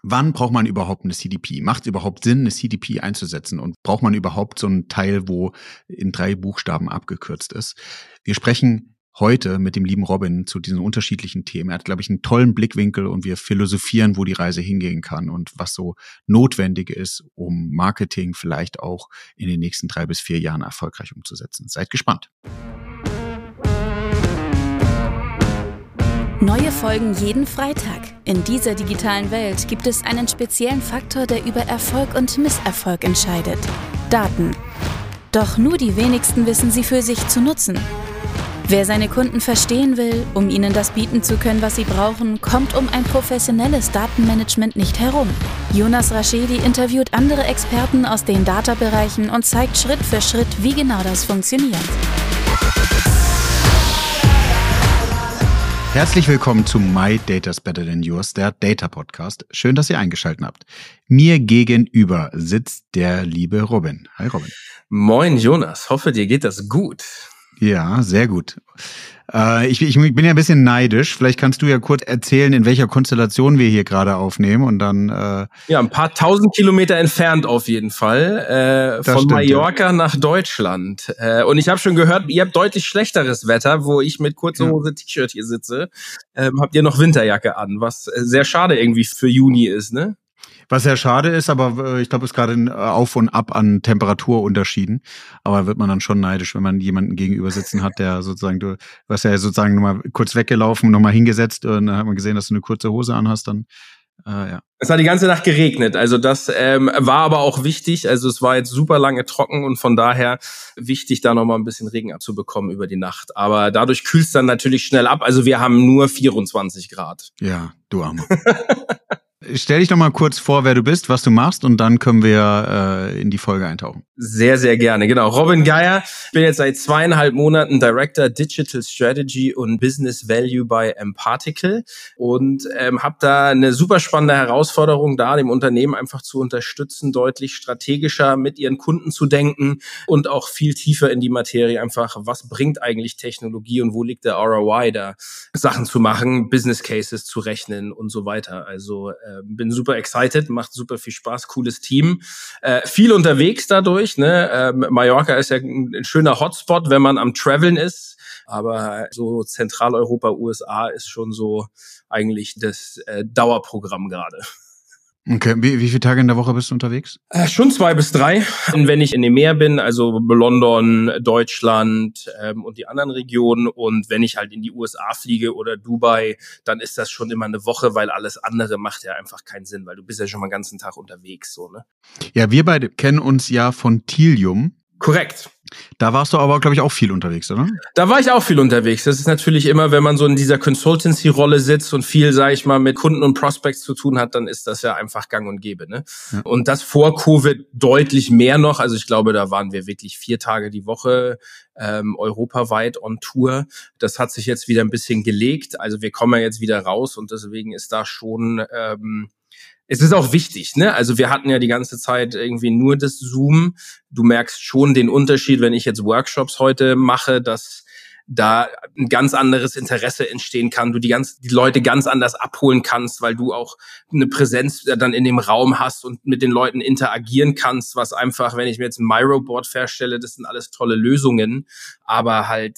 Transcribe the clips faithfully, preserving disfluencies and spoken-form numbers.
Wann braucht man überhaupt eine C D P? Macht es überhaupt Sinn, eine C D P einzusetzen? Und braucht man überhaupt so einen Teil, wo in drei Buchstaben abgekürzt ist? Wir sprechen heute mit dem lieben Robin zu diesen unterschiedlichen Themen. Er hat, glaube ich, einen tollen Blickwinkel und wir philosophieren, wo die Reise hingehen kann und was so notwendig ist, um Marketing vielleicht auch in den nächsten drei bis vier Jahren erfolgreich umzusetzen. Seid gespannt. Neue Folgen jeden Freitag. In dieser digitalen Welt gibt es einen speziellen Faktor, der über Erfolg und Misserfolg entscheidet. Daten. Doch nur die wenigsten wissen sie für sich zu nutzen. Wer seine Kunden verstehen will, um ihnen das bieten zu können, was sie brauchen, kommt um ein professionelles Datenmanagement nicht herum. Jonas Raschedi interviewt andere Experten aus den Data-Bereichen und zeigt Schritt für Schritt, wie genau das funktioniert. Herzlich willkommen zu My Data's Better Than Yours, der Data Podcast. Schön, dass ihr eingeschaltet habt. Mir gegenüber sitzt der liebe Robin. Hi Robin. Moin Jonas, hoffe dir geht das gut. Ja, sehr gut. Äh, ich, ich bin ja ein bisschen neidisch. Vielleicht kannst du ja kurz erzählen, in welcher Konstellation wir hier gerade aufnehmen und dann... Äh ja, ein paar tausend Kilometer entfernt auf jeden Fall. Äh, von stimmt, Mallorca ja. nach Deutschland. Äh, und ich habe schon gehört, ihr habt deutlich schlechteres Wetter, wo ich mit kurzer Hose ja. T-Shirt hier sitze. Ähm, habt ihr noch Winterjacke an, was sehr schade irgendwie für Juni ist, ne? Was sehr schade ist, aber ich glaube, es ist gerade ein Auf und Ab an Temperaturunterschieden. Aber wird man dann schon neidisch, wenn man jemanden gegenüber sitzen hat, der sozusagen, du warst ja sozusagen nochmal kurz weggelaufen, nochmal hingesetzt und dann hat man gesehen, dass du eine kurze Hose anhast, dann äh, ja. Es hat die ganze Nacht geregnet, also das ähm, war aber auch wichtig, also es war jetzt super lange trocken und von daher wichtig, da nochmal ein bisschen Regen abzubekommen über die Nacht. Aber dadurch kühlt es dann natürlich schnell ab, also wir haben nur vierundzwanzig Grad. Ja, du Arme. Stell dich doch mal kurz vor, wer du bist, was du machst und dann können wir äh, in die Folge eintauchen. Sehr, sehr gerne. Genau. Robin Geier. Ich bin jetzt seit zweieinhalb Monaten Director Digital Strategy und Business Value bei Emparticle und ähm, habe da eine super spannende Herausforderung da, dem Unternehmen einfach zu unterstützen, deutlich strategischer mit ihren Kunden zu denken und auch viel tiefer in die Materie einfach, was bringt eigentlich Technologie und wo liegt der R O I da, Sachen zu machen, Business Cases zu rechnen und so weiter. Also äh, bin super excited, macht super viel Spaß, cooles Team, äh, viel unterwegs dadurch. Ne? Ähm, Mallorca ist ja ein, ein schöner Hotspot, wenn man am Traveln ist, aber so Zentraleuropa, U S A ist schon so eigentlich das äh, Dauerprogramm gerade. Okay, wie, wie viele Tage in der Woche bist du unterwegs? Äh, schon zwei bis drei. Und wenn ich in dem Meer bin, also London, Deutschland ähm, und die anderen Regionen und wenn ich halt in die U S A fliege oder Dubai, dann ist das schon immer eine Woche, weil alles andere macht ja einfach keinen Sinn, weil du bist ja schon mal den ganzen Tag unterwegs, so, ne? Ja, wir beide kennen uns ja von Tilium. Korrekt. Da warst du aber, glaube ich, auch viel unterwegs, oder? Da war ich auch viel unterwegs. Das ist natürlich immer, wenn man so in dieser Consultancy-Rolle sitzt und viel, sage ich mal, mit Kunden und Prospects zu tun hat, dann ist das ja einfach gang und gäbe, ne? Ja. Und das vor Covid deutlich mehr noch. Also ich glaube, da waren wir wirklich vier Tage die Woche ähm, europaweit on Tour. Das hat sich jetzt wieder ein bisschen gelegt. Also wir kommen ja jetzt wieder raus und deswegen ist da schon... Ähm, Es ist auch wichtig, ne? Also wir hatten ja die ganze Zeit irgendwie nur das Zoom. Du merkst schon den Unterschied, wenn ich jetzt Workshops heute mache, dass da ein ganz anderes Interesse entstehen kann, du die ganz die Leute ganz anders abholen kannst, weil du auch eine Präsenz dann in dem Raum hast und mit den Leuten interagieren kannst, was einfach, wenn ich mir jetzt ein Miro-Board vorstelle, das sind alles tolle Lösungen, aber halt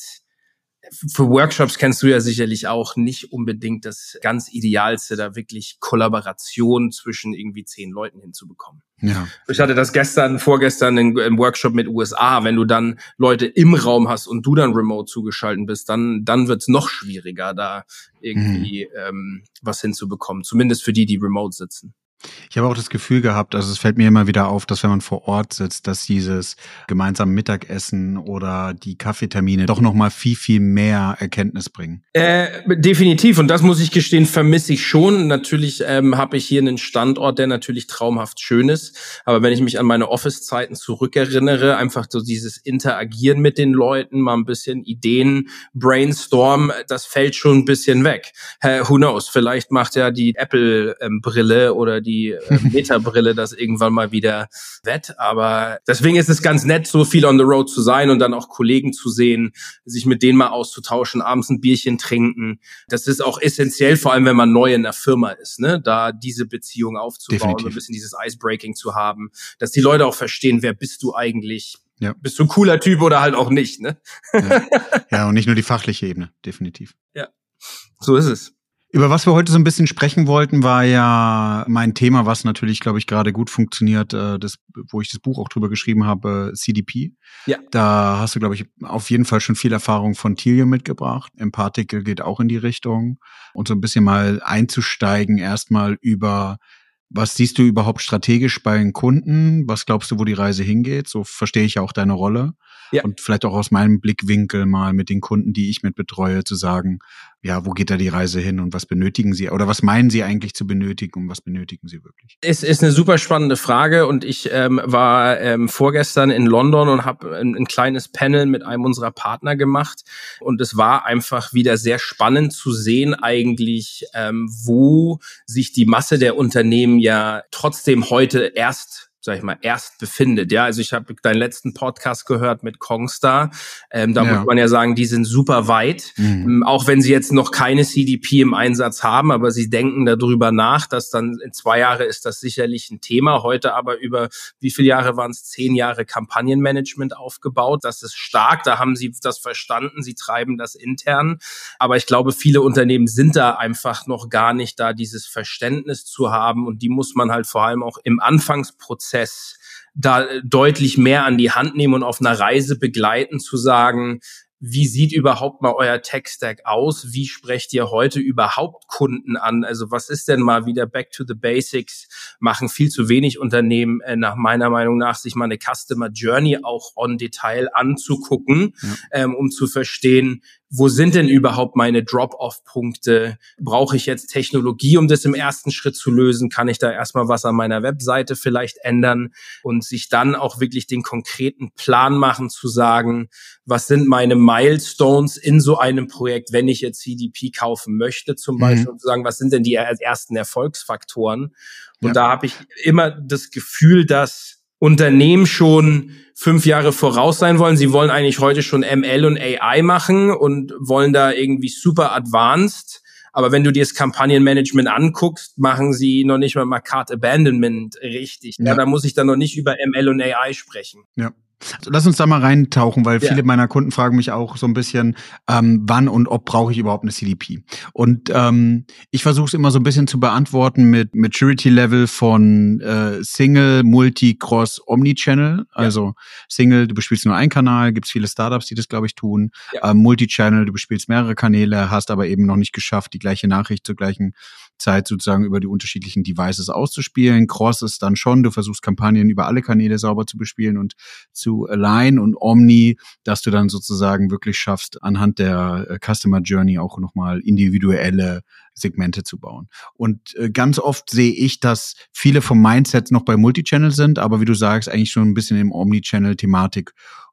für Workshops kennst du ja sicherlich auch nicht unbedingt das ganz Idealste, da wirklich Kollaboration zwischen irgendwie zehn Leuten hinzubekommen. Ja. Ich hatte das gestern, vorgestern im, im Workshop mit U S A. Wenn du dann Leute im Raum hast und du dann remote zugeschaltet bist, dann dann wird's noch schwieriger, da irgendwie mhm. ähm, was hinzubekommen. Zumindest für die, die remote sitzen. Ich habe auch das Gefühl gehabt, also es fällt mir immer wieder auf, dass wenn man vor Ort sitzt, dass dieses gemeinsame Mittagessen oder die Kaffeetermine doch nochmal viel, viel mehr Erkenntnis bringen. Äh, definitiv. Und das muss ich gestehen, vermisse ich schon. Natürlich ähm, habe ich hier einen Standort, der natürlich traumhaft schön ist. Aber wenn ich mich an meine Office-Zeiten zurückerinnere, einfach so dieses Interagieren mit den Leuten, mal ein bisschen Ideen, Brainstorm, das fällt schon ein bisschen weg. Äh, who knows? Vielleicht macht ja die Apple-Brille ähm, oder die äh, Meta-Brille das irgendwann mal wieder wett. Aber deswegen ist es ganz nett, so viel on the road zu sein und dann auch Kollegen zu sehen, sich mit denen mal auszutauschen, abends ein Bierchen trinken. Das ist auch essentiell, vor allem wenn man neu in der Firma ist, ne, da diese Beziehung aufzubauen, Definitiv. und ein bisschen dieses Icebreaking zu haben, dass die Leute auch verstehen, wer bist du eigentlich? Ja. Bist du ein cooler Typ oder halt auch nicht, ne? Ja. Ja, und nicht nur die fachliche Ebene, definitiv. Ja, so ist es. Über was wir heute so ein bisschen sprechen wollten, war ja mein Thema, was natürlich, glaube ich, gerade gut funktioniert, das, wo ich das Buch auch drüber geschrieben habe, C D P. Ja. Da hast du, glaube ich, auf jeden Fall schon viel Erfahrung von Tealium mitgebracht. Empathical geht auch in die Richtung. Und so ein bisschen mal einzusteigen, erstmal über, was siehst du überhaupt strategisch bei den Kunden? Was glaubst du, wo die Reise hingeht? So verstehe ich ja auch deine Rolle. Ja. Und vielleicht auch aus meinem Blickwinkel mal mit den Kunden, die ich mit betreue, zu sagen, ja, wo geht da die Reise hin und was benötigen sie? Oder was meinen sie eigentlich zu benötigen und was benötigen sie wirklich? Es ist eine super spannende Frage und ich ähm, war ähm, vorgestern in London und habe ein, ein kleines Panel mit einem unserer Partner gemacht und es war einfach wieder sehr spannend zu sehen eigentlich, ähm, wo sich die Masse der Unternehmen ja trotzdem heute erst sag ich mal, erst befindet. Ja, also ich habe deinen letzten Podcast gehört mit Kongstar. Ähm, da ja. muss man ja sagen, die sind super weit. Mhm. Ähm, auch wenn sie jetzt noch keine C D P im Einsatz haben, aber sie denken darüber nach, dass dann in zwei Jahre ist das sicherlich ein Thema. Heute aber über, wie viele Jahre waren es? Zehn Jahre Kampagnenmanagement aufgebaut. Das ist stark. Da haben sie das verstanden. Sie treiben das intern. Aber ich glaube, viele Unternehmen sind da einfach noch gar nicht da, dieses Verständnis zu haben. Und die muss man halt vor allem auch im Anfangsprozess da deutlich mehr an die Hand nehmen und auf einer Reise begleiten, zu sagen, wie sieht überhaupt mal euer Tech-Stack aus? Wie sprecht ihr heute überhaupt Kunden an? Also was ist denn mal wieder back to the basics? Machen viel zu wenig Unternehmen äh, nach meiner Meinung nach, sich mal eine Customer Journey auch on Detail anzugucken, ja. ähm, um zu verstehen, wo sind denn überhaupt meine Drop-off-Punkte? Brauche ich jetzt Technologie, um das im ersten Schritt zu lösen? Kann ich da erstmal was an meiner Webseite vielleicht ändern? Und sich dann auch wirklich den konkreten Plan machen, zu sagen, was sind meine Milestones in so einem Projekt, wenn ich jetzt C D P kaufen möchte zum Beispiel, mhm. und zu sagen, was sind denn die ersten Erfolgsfaktoren? Und ja. da habe ich immer das Gefühl, dass Unternehmen schon fünf Jahre voraus sein wollen. Sie wollen eigentlich heute schon M L und A I machen und wollen da irgendwie super advanced. Aber wenn du dir das Kampagnenmanagement anguckst, machen sie noch nicht mal mal Cart Abandonment richtig. Ja. Ja, da muss ich dann noch nicht über M L und A I sprechen. Ja. Also lass uns da mal reintauchen, weil ja. viele meiner Kunden fragen mich auch so ein bisschen, ähm, wann und ob brauche ich überhaupt eine C D P? Und ähm, ich versuche es immer so ein bisschen zu beantworten mit Maturity-Level von äh, Single, Multi, Cross, Omnichannel. Also ja. Single, du bespielst nur einen Kanal, gibt es viele Startups, die das, glaube ich, tun. Ja. Ähm, Multi-Channel, du bespielst mehrere Kanäle, hast aber eben noch nicht geschafft, die gleiche Nachricht zur gleichen Zeit sozusagen über die unterschiedlichen Devices auszuspielen. Cross ist dann schon, du versuchst Kampagnen über alle Kanäle sauber zu bespielen und zu align, und Omni, dass du dann sozusagen wirklich schaffst, anhand der Customer Journey auch nochmal individuelle Segmente zu bauen. Und äh, ganz oft sehe ich, dass viele vom Mindset noch bei Multichannel sind, aber wie du sagst, eigentlich schon ein bisschen im Omnichannel-Thematik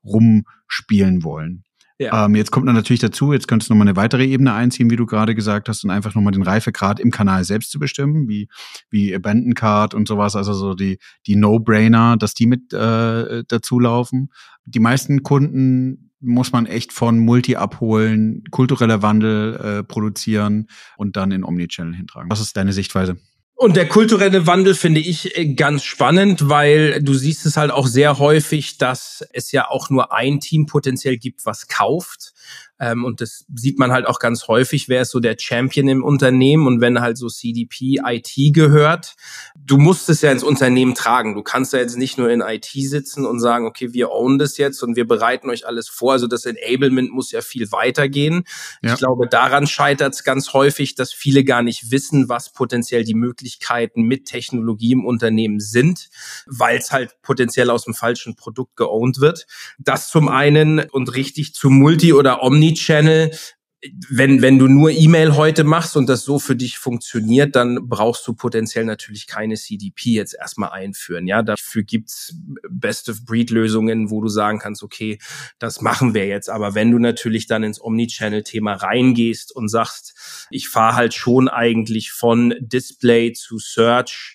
rumspielen wollen. Ja. Ähm, jetzt kommt dann natürlich dazu, jetzt könntest du nochmal eine weitere Ebene einziehen, wie du gerade gesagt hast, und einfach nochmal den Reifegrad im Kanal selbst zu bestimmen, wie wie Abandon Cart und sowas, also so die die No-Brainer, dass die mit äh, dazulaufen. Die meisten Kunden muss man echt von Multi abholen, kultureller Wandel äh, produzieren und dann in Omnichannel hintragen. Was ist deine Sichtweise? Und der kulturelle Wandel finde ich ganz spannend, weil du siehst es halt auch sehr häufig, dass es ja auch nur ein Team potenziell gibt, was kauft. Ähm, und das sieht man halt auch ganz häufig, wer ist so der Champion im Unternehmen, und wenn halt so C D P, I T gehört, du musst es ja ins Unternehmen tragen. Du kannst ja jetzt nicht nur in I T sitzen und sagen, okay, wir own das jetzt und wir bereiten euch alles vor. Also das Enablement muss ja viel weitergehen. Ja. Ich glaube, daran scheitert es ganz häufig, dass viele gar nicht wissen, was potenziell die Möglichkeiten mit Technologie im Unternehmen sind, weil es halt potenziell aus dem falschen Produkt geowned wird. Das zum einen, und richtig zu Multi- oder Omnichannel. Wenn, wenn du nur E-Mail heute machst und das so für dich funktioniert, dann brauchst du potenziell natürlich keine C D P jetzt erstmal einführen. Ja, dafür gibt's Best-of-Breed-Lösungen, wo du sagen kannst, okay, das machen wir jetzt. Aber wenn du natürlich dann ins Omnichannel-Thema reingehst und sagst, ich fahre halt schon eigentlich von Display zu Search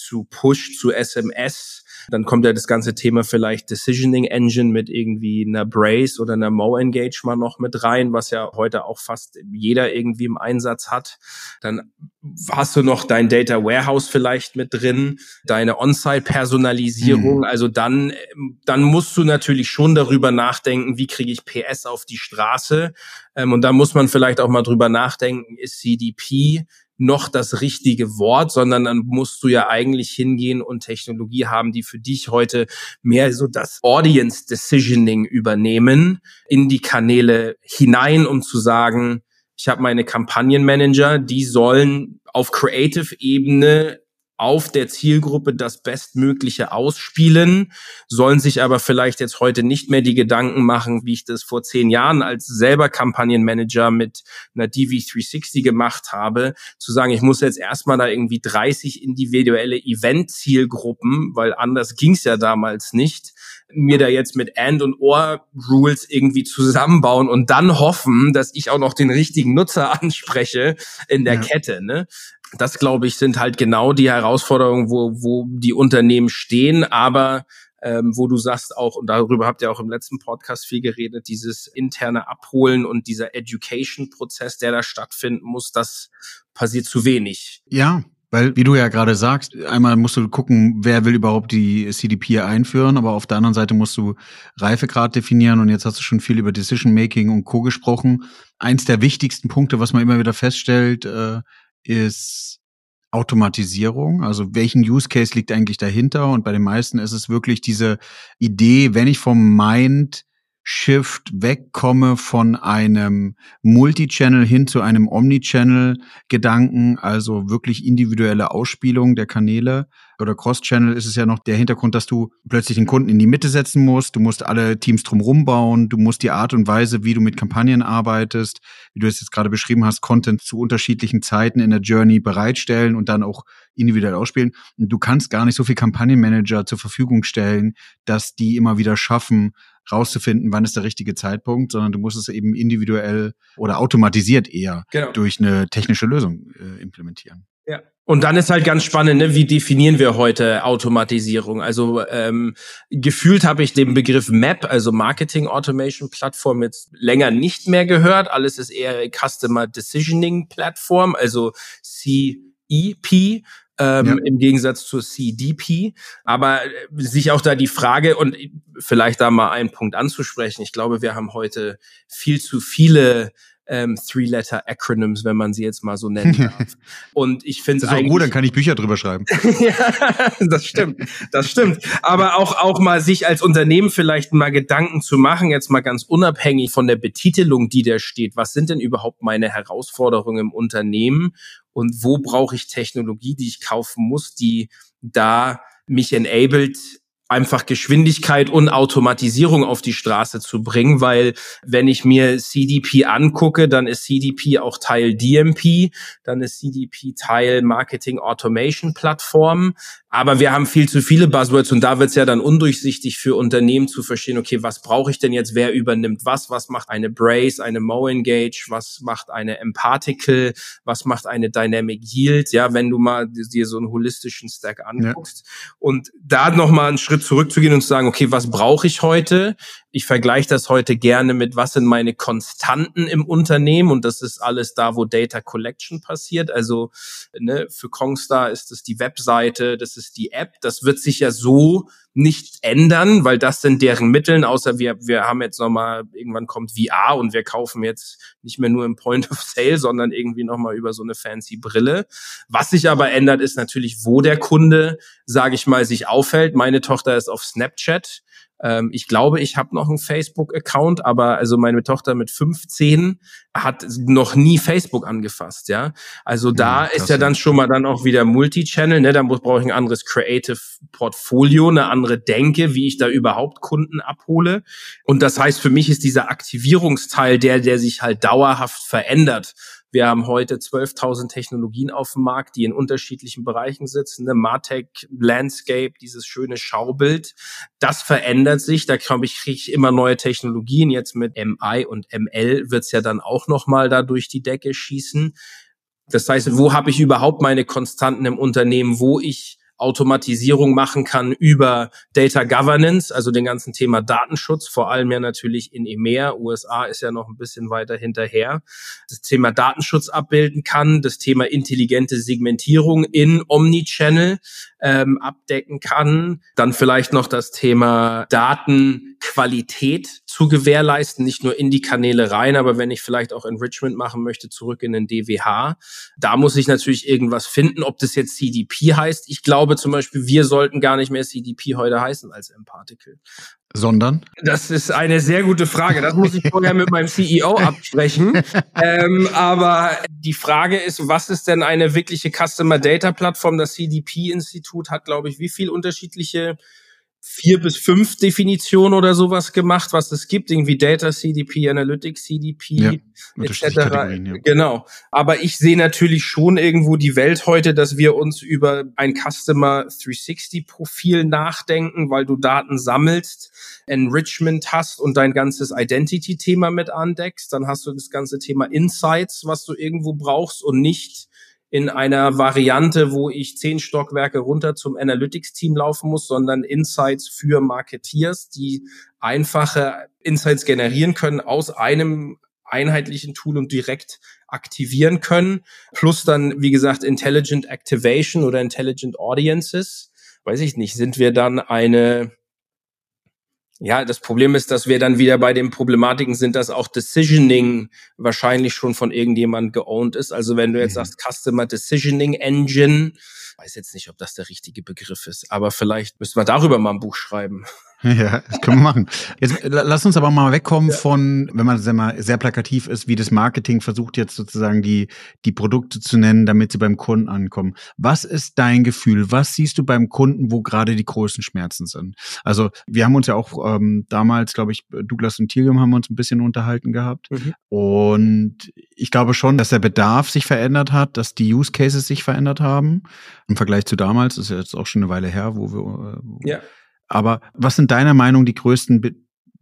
zu Push, zu S M S. Dann kommt ja das ganze Thema vielleicht Decisioning Engine mit irgendwie einer Braze oder einer Mo-Engage mal noch mit rein, was ja heute auch fast jeder irgendwie im Einsatz hat. Dann hast du noch dein Data Warehouse vielleicht mit drin, deine On-Site-Personalisierung. Mhm. Also dann, dann musst du natürlich schon darüber nachdenken, wie kriege ich P S auf die Straße? Und da muss man vielleicht auch mal drüber nachdenken, ist C D P noch das richtige Wort, sondern dann musst du ja eigentlich hingehen und Technologie haben, die für dich heute mehr so das Audience Decisioning übernehmen, in die Kanäle hinein, um zu sagen, ich habe meine Kampagnenmanager, die sollen auf Creative-Ebene auf der Zielgruppe das Bestmögliche ausspielen, sollen sich aber vielleicht jetzt heute nicht mehr die Gedanken machen, wie ich das vor zehn Jahren als selber Kampagnenmanager mit einer D V dreihundertsechzig gemacht habe, zu sagen, ich muss jetzt erstmal da irgendwie dreißig individuelle Event-Zielgruppen, weil anders ging's ja damals nicht, mir da jetzt mit And- und Or-Rules irgendwie zusammenbauen und dann hoffen, dass ich auch noch den richtigen Nutzer anspreche in der ja. Kette, ne? Das, glaube ich, sind halt genau die Herausforderungen, wo, wo die Unternehmen stehen, aber ähm, wo du sagst auch, und darüber habt ihr auch im letzten Podcast viel geredet, dieses interne Abholen und dieser Education-Prozess, der da stattfinden muss, das passiert zu wenig. Ja. Weil, wie du ja gerade sagst, einmal musst du gucken, wer will überhaupt die C D P einführen, aber auf der anderen Seite musst du Reifegrad definieren und jetzt hast du schon viel über Decision-Making und Co. gesprochen. Eins der wichtigsten Punkte, was man immer wieder feststellt, äh, ist Automatisierung. Also welchen Use Case liegt eigentlich dahinter? Und bei den meisten ist es wirklich diese Idee, wenn ich vom Mind Shift wegkomme von einem Multi-Channel hin zu einem Omni-Channel-Gedanken, also wirklich individuelle Ausspielung der Kanäle. Oder Cross-Channel ist es ja noch der Hintergrund, dass du plötzlich den Kunden in die Mitte setzen musst, du musst alle Teams drumherum bauen, du musst die Art und Weise, wie du mit Kampagnen arbeitest, wie du es jetzt gerade beschrieben hast, Content zu unterschiedlichen Zeiten in der Journey bereitstellen und dann auch individuell ausspielen. Und du kannst gar nicht so viel Kampagnenmanager zur Verfügung stellen, dass die immer wieder schaffen, rauszufinden, wann ist der richtige Zeitpunkt, sondern du musst es eben individuell oder automatisiert eher genau. durch eine technische Lösung äh, implementieren. Ja. Und dann ist halt ganz spannend, ne? Wie definieren wir heute Automatisierung? Also ähm, gefühlt habe ich den Begriff M A P, also Marketing Automation Plattform, jetzt länger nicht mehr gehört. Alles ist eher Customer Decisioning Plattform, also C E P. Ähm, ja. Im Gegensatz zur C D P. Aber sich auch da die Frage und vielleicht da mal einen Punkt anzusprechen. Ich glaube, wir haben heute viel zu viele ähm, Three-Letter-Acronyms, wenn man sie jetzt mal so nennen darf. Und ich finde es eigentlich... Das ist auch gut, dann kann ich Bücher drüber schreiben. Ja, das stimmt, das stimmt. Aber auch auch mal sich als Unternehmen vielleicht mal Gedanken zu machen, jetzt mal ganz unabhängig von der Betitelung, die da steht. Was sind denn überhaupt meine Herausforderungen im Unternehmen? Und wo brauche ich Technologie, die ich kaufen muss, die da mich enabled, einfach Geschwindigkeit und Automatisierung auf die Straße zu bringen, weil wenn ich mir C D P angucke, dann ist C D P auch Teil D M P, dann ist C D P Teil Marketing Automation Plattform, aber wir haben viel zu viele Buzzwords und da wird es ja dann undurchsichtig für Unternehmen zu verstehen, okay, was brauche ich denn jetzt, wer übernimmt was, was macht eine Braze, eine Mo-Engage, was macht eine Empathical, was macht eine Dynamic Yield, ja, wenn du mal dir so einen holistischen Stack anguckst ja. Und da nochmal einen Schritt zurückzugehen und zu sagen, okay, was brauche ich heute? Ich vergleiche das heute gerne mit, was sind meine Konstanten im Unternehmen und das ist alles da, wo Data Collection passiert. Also ne, für Kongstar ist es die Webseite, das ist die App. Das wird sich ja so nicht ändern, weil das sind deren Mitteln, außer wir wir haben jetzt nochmal, irgendwann kommt V R und wir kaufen jetzt nicht mehr nur im Point of Sale, sondern irgendwie nochmal über so eine fancy Brille. Was sich aber ändert, ist natürlich, wo der Kunde, sage ich mal, sich aufhält. Meine Tochter ist auf Snapchat. Ähm, ich glaube, ich habe noch einen Facebook-Account, aber also meine Tochter mit fünfzehn hat noch nie Facebook angefasst, ja. Also da ja, ist ja dann schon mal dann auch wieder Multichannel, ne? Da brauche ich ein anderes Creative Portfolio, eine andere Denke, wie ich da überhaupt Kunden abhole. Und das heißt, für mich ist dieser Aktivierungsteil der, der sich halt dauerhaft verändert. Wir haben heute zwölftausend Technologien auf dem Markt, die in unterschiedlichen Bereichen sitzen. Ne? Martech, Landscape, dieses schöne Schaubild. Das verändert sich. Da glaube ich, kriege ich immer neue Technologien. Jetzt mit M I und M L wird's ja dann auch nochmal da durch die Decke schießen. Das heißt, wo habe ich überhaupt meine Konstanten im Unternehmen, wo ich Automatisierung machen kann über Data Governance, also den ganzen Thema Datenschutz, vor allem ja natürlich in E M E A, U S A ist ja noch ein bisschen weiter hinterher, das Thema Datenschutz abbilden kann, das Thema intelligente Segmentierung in Omnichannel ähm, abdecken kann, dann vielleicht noch das Thema Datenqualität zu gewährleisten, nicht nur in die Kanäle rein, aber wenn ich vielleicht auch Enrichment machen möchte, zurück in den D W H, da muss ich natürlich irgendwas finden, ob das jetzt C D P heißt. Ich glaube zum Beispiel, wir sollten gar nicht mehr C D P heute heißen als mParticle. Sondern? Das ist eine sehr gute Frage. Das muss ich vorher mit meinem C E O absprechen. ähm, aber die Frage ist, was ist denn eine wirkliche Customer Data Plattform? Das C D P-Institut hat, glaube ich, wie viel unterschiedliche vier bis fünf Definitionen oder sowas gemacht, was es gibt, irgendwie Data C D P, Analytics C D P, ja, et cetera. Ja. Genau. Aber ich sehe natürlich schon irgendwo die Welt heute, dass wir uns über ein Customer dreihundertsechzig Profil nachdenken, weil du Daten sammelst, Enrichment hast und dein ganzes Identity-Thema mit andeckst. Dann hast du das ganze Thema Insights, was du irgendwo brauchst und nicht in einer Variante, wo ich zehn Stockwerke runter zum Analytics-Team laufen muss, sondern Insights für Marketeers, die einfache Insights generieren können aus einem einheitlichen Tool und direkt aktivieren können. Plus dann, wie gesagt, Intelligent Activation oder Intelligent Audiences. Weiß ich nicht, sind wir dann eine... Ja, das Problem ist, dass wir dann wieder bei den Problematiken sind, dass auch Decisioning wahrscheinlich schon von irgendjemand geowned ist. Also wenn du jetzt mhm. sagst Customer Decisioning Engine, weiß jetzt nicht, ob das der richtige Begriff ist, aber vielleicht müssen wir darüber mal ein Buch schreiben. Ja, das können wir machen. Jetzt lass uns aber mal wegkommen ja. von, wenn man sehr, sehr plakativ ist, wie das Marketing versucht jetzt sozusagen die die Produkte zu nennen, damit sie beim Kunden ankommen. Was ist dein Gefühl? Was siehst du beim Kunden, wo gerade die größten Schmerzen sind? Also wir haben uns ja auch ähm, damals, glaube ich, Douglas und Tilium haben uns ein bisschen unterhalten gehabt. Mhm. Und ich glaube schon, dass der Bedarf sich verändert hat, dass die Use Cases sich verändert haben. Im Vergleich zu damals, das ist ja jetzt auch schon eine Weile her, wo wir... Wo ja. Aber was sind deiner Meinung die größten, Be-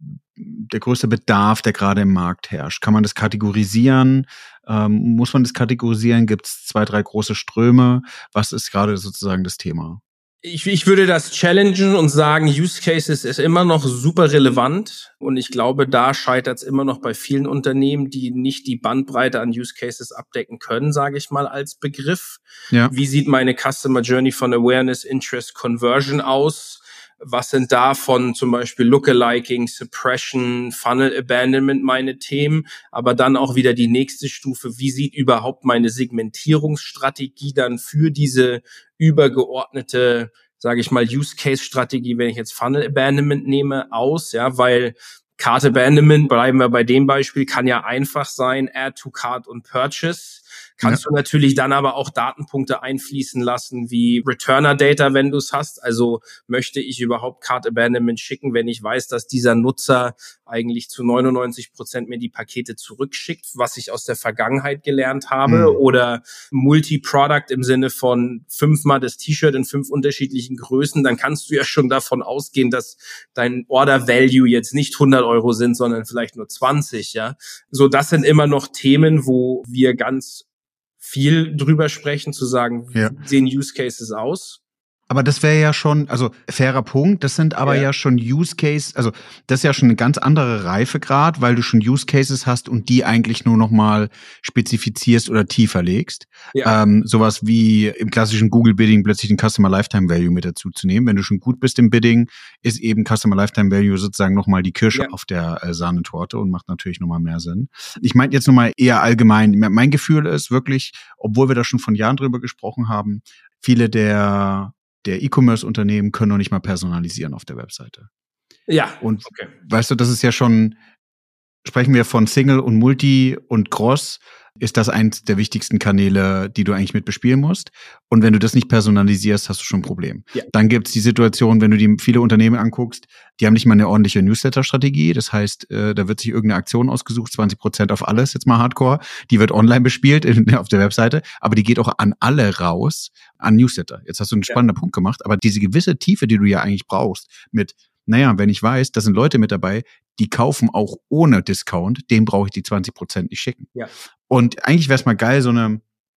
der größte Bedarf, der gerade im Markt herrscht? Kann man das kategorisieren? Ähm, muss man das kategorisieren? Gibt es zwei, drei große Ströme? Was ist gerade sozusagen das Thema? Ich, ich würde das challengen und sagen, Use Cases ist immer noch super relevant. Und ich glaube, da scheitert es immer noch bei vielen Unternehmen, die nicht die Bandbreite an Use Cases abdecken können, sage ich mal als Begriff. Ja. Wie sieht meine Customer Journey von Awareness, Interest, Conversion aus? Was sind davon zum Beispiel Lookaliking, Suppression, Funnel Abandonment meine Themen, aber dann auch wieder die nächste Stufe, wie sieht überhaupt meine Segmentierungsstrategie dann für diese übergeordnete, sage ich mal, Use-Case-Strategie, wenn ich jetzt Funnel Abandonment nehme, aus, ja, weil Cart Abandonment, bleiben wir bei dem Beispiel, kann ja einfach sein, Add to Cart und Purchase. Kannst ja. du natürlich dann aber auch Datenpunkte einfließen lassen, wie Returner-Data, wenn du es hast. Also möchte ich überhaupt Cart Abandonment schicken, wenn ich weiß, dass dieser Nutzer eigentlich zu neunundneunzig Prozent mir die Pakete zurückschickt, was ich aus der Vergangenheit gelernt habe. Mhm. Oder Multi-Product im Sinne von fünfmal das T-Shirt in fünf unterschiedlichen Größen. Dann kannst du ja schon davon ausgehen, dass dein Order-Value jetzt nicht hundert Euro sind, sondern vielleicht nur zwanzig. Ja, so das sind immer noch Themen, wo wir ganz viel drüber sprechen, zu sagen, ja. wie sehen Use Cases aus? Aber das wäre ja schon, also fairer Punkt, das sind aber ja. ja schon Use Case, also das ist ja schon eine ganz andere Reifegrad, weil du schon Use Cases hast und die eigentlich nur nochmal spezifizierst oder tiefer legst. Ja. Ähm, sowas wie im klassischen Google Bidding plötzlich den Customer Lifetime Value mit dazu zu nehmen. Wenn du schon gut bist im Bidding, ist eben Customer Lifetime Value sozusagen nochmal die Kirsche ja. auf der äh, Sahnetorte und macht natürlich nochmal mehr Sinn. Ich meine jetzt nochmal eher allgemein, mein Gefühl ist wirklich, obwohl wir da schon von Jahren drüber gesprochen haben, viele der der E-Commerce-Unternehmen können noch nicht mal personalisieren auf der Webseite. Ja. Und okay. weißt du, das ist ja schon, sprechen wir von Single und Multi und Cross, ist das eins der wichtigsten Kanäle, die du eigentlich mit bespielen musst. Und wenn du das nicht personalisierst, hast du schon ein Problem. Ja. Dann gibt's die Situation, wenn du die viele Unternehmen anguckst, die haben nicht mal eine ordentliche Newsletter-Strategie. Das heißt, äh, da wird sich irgendeine Aktion ausgesucht, zwanzig Prozent auf alles, jetzt mal Hardcore. Die wird online bespielt in, auf der Webseite, aber die geht auch an alle raus, an Newsletter. Jetzt hast du einen spannenden ja. Punkt gemacht, aber diese gewisse Tiefe, die du ja eigentlich brauchst, mit naja, wenn ich weiß, da sind Leute mit dabei, die kaufen auch ohne Discount, dem brauche ich die zwanzig Prozent nicht schicken. Ja. Und eigentlich wäre es mal geil, so eine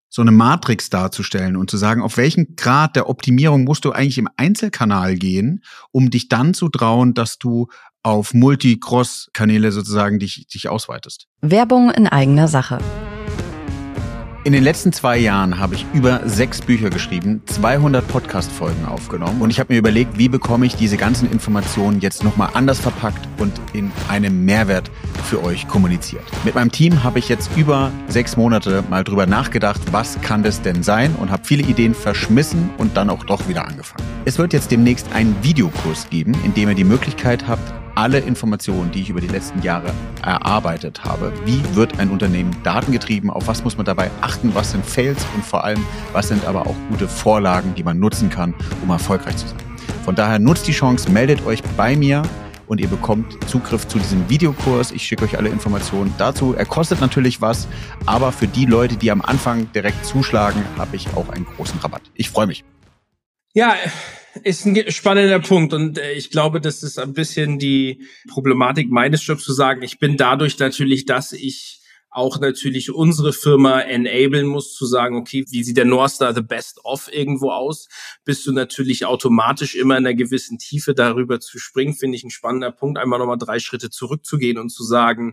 so eine Matrix darzustellen und zu sagen, auf welchen Grad der Optimierung musst du eigentlich im Einzelkanal gehen, um dich dann zu trauen, dass du auf Multi-Cross-Kanäle sozusagen dich, dich ausweitest. Werbung in eigener Sache. In den letzten zwei Jahren habe ich über sechs Bücher geschrieben, zweihundert Podcast-Folgen aufgenommen und ich habe mir überlegt, wie bekomme ich diese ganzen Informationen jetzt nochmal anders verpackt und in einem Mehrwert für euch kommuniziert. Mit meinem Team habe ich jetzt über sechs Monate mal drüber nachgedacht, was kann das denn sein, und habe viele Ideen verschmissen und dann auch doch wieder angefangen. Es wird jetzt demnächst einen Videokurs geben, in dem ihr die Möglichkeit habt, alle Informationen, die ich über die letzten Jahre erarbeitet habe. Wie wird ein Unternehmen datengetrieben? Auf was muss man dabei achten? Was sind Fails? Und vor allem, was sind aber auch gute Vorlagen, die man nutzen kann, um erfolgreich zu sein? Von daher nutzt die Chance, meldet euch bei mir und ihr bekommt Zugriff zu diesem Videokurs. Ich schicke euch alle Informationen dazu. Er kostet natürlich was, aber für die Leute, die am Anfang direkt zuschlagen, habe ich auch einen großen Rabatt. Ich freue mich. Ja, ist ein spannender Punkt, und ich glaube, das ist ein bisschen die Problematik meines Jobs, zu sagen, ich bin dadurch natürlich, dass ich auch natürlich unsere Firma enablen muss, zu sagen, okay, wie sieht der North Star the best of irgendwo aus, bist du natürlich automatisch immer in einer gewissen Tiefe darüber zu springen, finde ich ein spannender Punkt, einmal nochmal drei Schritte zurückzugehen und zu sagen,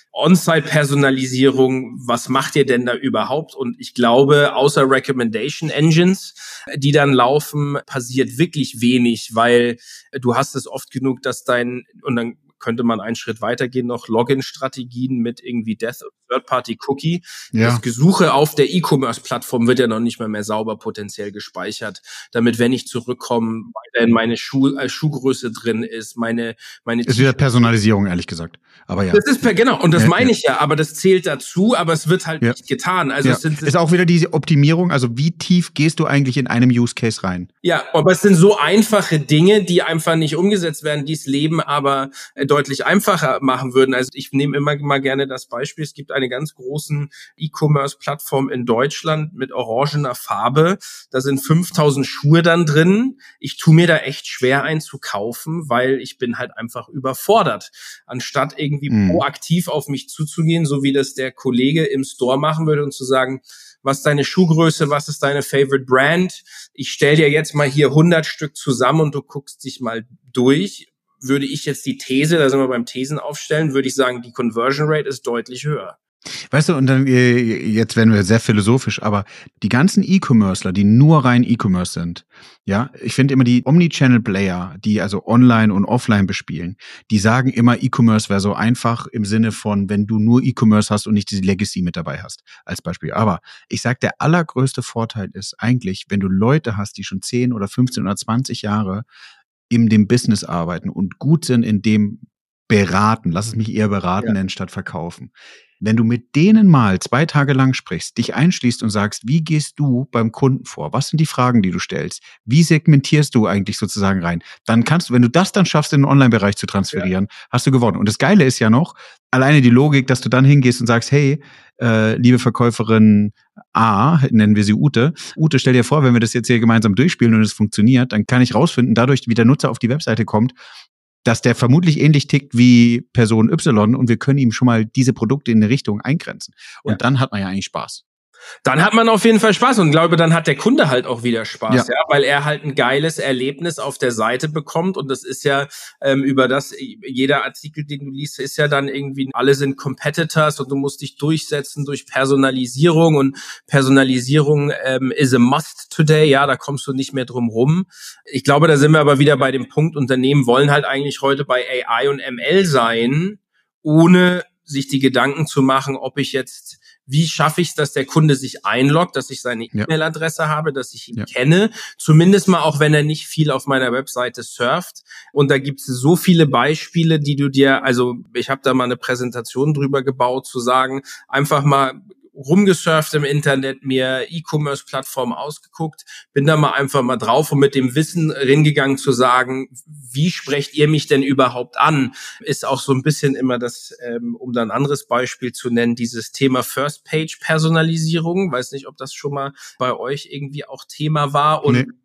On-Site-Personalisierung, was macht ihr denn da überhaupt? Und ich glaube, außer Recommendation Engines, die dann laufen, passiert wirklich wenig, weil du hast es oft genug, dass dein, und dann könnte man einen Schritt weitergehen, noch Login-Strategien mit irgendwie Death of Third-Party-Cookie. Ja. Das Gesuche auf der E-Commerce-Plattform wird ja noch nicht mal mehr sauber potenziell gespeichert, damit, wenn ich zurückkomme, weiterhin meine Schuh, äh, Schuhgröße drin ist, meine meine ist wieder Personalisierung, ehrlich gesagt. Aber ja. Das ist per, genau, und das ja, meine ja. ich ja, aber das zählt dazu, aber es wird halt ja. nicht getan. Also ja. es sind, es ist auch wieder diese Optimierung, also wie tief gehst du eigentlich in einem Use Case rein? Ja, aber es sind so einfache Dinge, die einfach nicht umgesetzt werden, die das Leben aber deutlich einfacher machen würden. Also ich nehme immer mal gerne das Beispiel, es gibt eine ganz großen E-Commerce-Plattform in Deutschland mit orangener Farbe, da sind fünftausend Schuhe dann drin. Ich tue mir da echt schwer, einen zu kaufen, weil ich bin halt einfach überfordert. Anstatt irgendwie mhm. proaktiv auf mich zuzugehen, so wie das der Kollege im Store machen würde, und zu sagen, was ist deine Schuhgröße, was ist deine Favorite Brand? Ich stell dir jetzt mal hier hundert Stück zusammen und du guckst dich mal durch. Würde ich jetzt die These, da sind wir beim Thesen aufstellen, würde ich sagen, die Conversion Rate ist deutlich höher. Weißt du, und dann, jetzt werden wir sehr philosophisch, aber die ganzen E-Commercer, die nur rein E-Commerce sind, ja, ich finde immer die Omnichannel-Player, die also online und offline bespielen, die sagen immer, E-Commerce wäre so einfach im Sinne von, wenn du nur E-Commerce hast und nicht die Legacy mit dabei hast, als Beispiel. Aber ich sag, der allergrößte Vorteil ist eigentlich, wenn du Leute hast, die schon zehn oder fünfzehn oder zwanzig Jahre in dem Business arbeiten und gut sind in dem beraten, lass es mich eher beraten nennen, ja. statt verkaufen. Wenn du mit denen mal zwei Tage lang sprichst, dich einschließt und sagst, wie gehst du beim Kunden vor? Was sind die Fragen, die du stellst? Wie segmentierst du eigentlich sozusagen rein? Dann kannst du, wenn du das dann schaffst, in den Online-Bereich zu transferieren, ja. hast du gewonnen. Und das Geile ist ja noch, alleine die Logik, dass du dann hingehst und sagst, hey, äh, liebe Verkäuferin A, nennen wir sie Ute. Ute, stell dir vor, wenn wir das jetzt hier gemeinsam durchspielen und es funktioniert, dann kann ich rausfinden, dadurch, wie der Nutzer auf die Webseite kommt, dass der vermutlich ähnlich tickt wie Person Y, und wir können ihm schon mal diese Produkte in eine Richtung eingrenzen. Und ja. dann hat man ja eigentlich Spaß. Dann hat man auf jeden Fall Spaß, und glaube, dann hat der Kunde halt auch wieder Spaß, ja, ja weil er halt ein geiles Erlebnis auf der Seite bekommt, und das ist ja ähm, über das, jeder Artikel, den du liest, ist ja dann irgendwie, alle sind Competitors und du musst dich durchsetzen durch Personalisierung, und Personalisierung ähm, is a must today, ja, da kommst du nicht mehr drum rum. Ich glaube, da sind wir aber wieder bei dem Punkt, Unternehmen wollen halt eigentlich heute bei A I und M L sein, ohne sich die Gedanken zu machen, ob ich jetzt, wie schaffe ich es, dass der Kunde sich einloggt, dass ich seine ja. E-Mail-Adresse habe, dass ich ihn ja. kenne, zumindest mal auch, wenn er nicht viel auf meiner Webseite surft. Und da gibt es so viele Beispiele, die du dir, also ich habe da mal eine Präsentation drüber gebaut, zu sagen, einfach mal rumgesurft im Internet, mir E-Commerce-Plattformen ausgeguckt, bin da mal einfach mal drauf und mit dem Wissen hingegangen zu sagen, wie sprecht ihr mich denn überhaupt an? Ist auch so ein bisschen immer das, ähm, um da ein anderes Beispiel zu nennen, dieses Thema First-Page-Personalisierung. Weiß nicht, ob das schon mal bei euch irgendwie auch Thema war. Und nee.